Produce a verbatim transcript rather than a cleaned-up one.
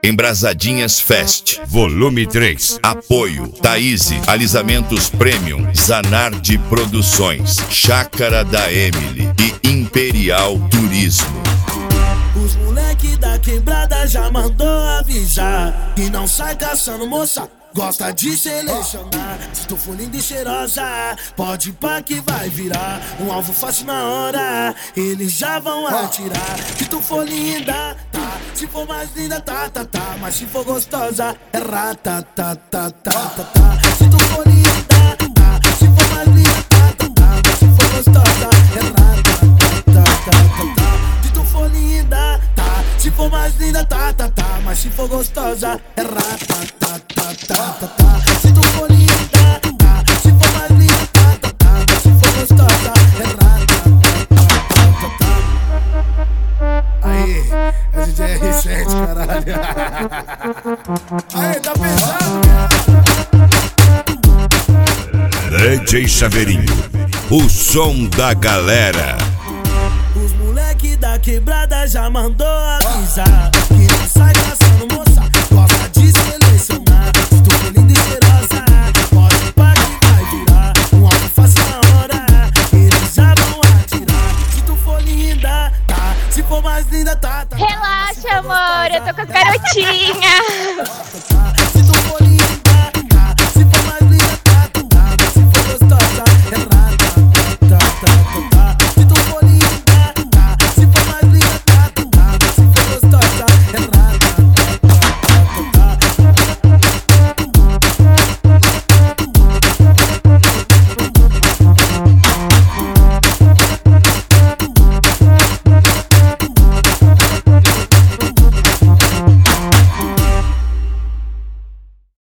Embrasadinhas Fest, volume três. Apoio Thaíse, Alisamentos Premium, Zanardi Produções, Chácara da Emily e Imperial Turismo. Os moleque da quebrada já mandou avisar que não sai caçando moça, gosta de selecionar. Se tu for linda e cheirosa, pode ir pra que vai virar um alvo fácil na hora, eles já vão atirar. Se tu for linda, tá. Se for mais linda, tá, tá, tá. Mas se for gostosa, é rata, tá, tá, tá, tá, tá. Se tu for linda, tá. Se for mais linda, tá, tá, tá. Mas se for gostosa, é rata, tá, tá, tá, tá, tá. Se tu for linda, tá. Se for mais linda, tá, tá, tá. Mas se for gostosa, é rata, tá, tá, tá, tá, tá. Se tu for linda, tá. Se for mais linda, tá, tá, tá. Mas se for gostosa, é rata, tá, tá, tá, tá. Aí, a gente é R sete, caralho. Aí, tá pesado, D J Chaveirinho, o som da galera. Os moleque da quebrada já mandou avisar que não sai caçando moça, gosta de selecionar. Se tu for linda e cheirosa, pode ir pra que vai virar um alvo fácil na hora, eles já vão atirar. Se tu for linda, tá. Se for mais linda, tá, tá. Relaxa, amor, eu tô com as garotinhas.